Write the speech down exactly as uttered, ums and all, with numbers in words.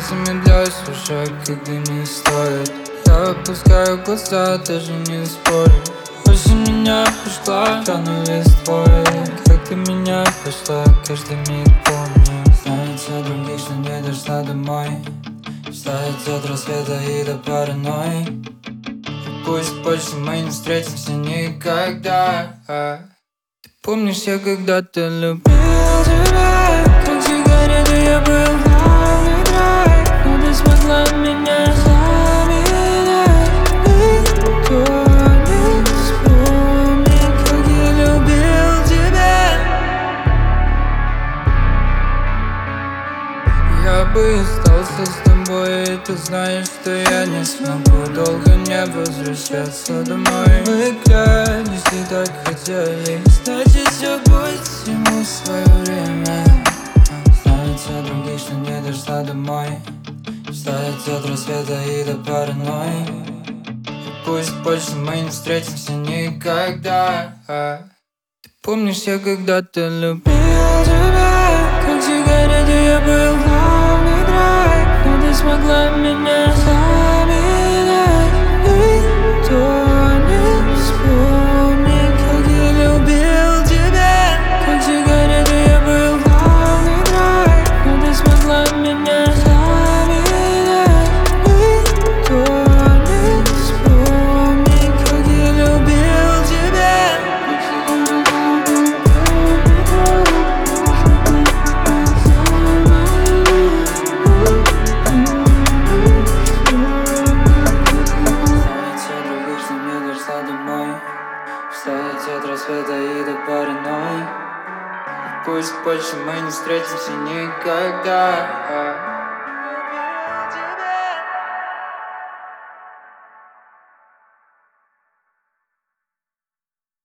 замедляю свой шаг, когда не стоит. Я опускаю глаза, даже не спорю. Больше меня пришла рано листвой. Как ты меня пошла, каждый миг помню. Знает все других, что не дошла домой. Ждать от рассвета и до паранойи. Пусть больше мы не встретимся никогда. Ты помнишь, я когда-то любил тебя, как сигарету я был главный драйв. Но ты смогла меня заменять. Никто не вспомнит, как я любил тебя. Я бы остался с тобой, и ты знаешь, что я не смогу долго не возвращаться домой. Мы клялись и так хотели, значит все будет всему свое время. Знает все других, что не дошла домой. Ждать от рассвета и до паранойи. Пусть больше мы не встретимся никогда. Ты помнишь, я когда-то любил тебя, как сигарету я был главный драйв. Но ты смогла меня заменять. Никто не вспомнит, как я любил тебя, как сигарету я был главный драйв. Но ты смогла меня заменять. Никто не вспомнит, как я любил тебя. Ждать от рассвета и до паранойи. Пусть больше мы не встретимся никогда.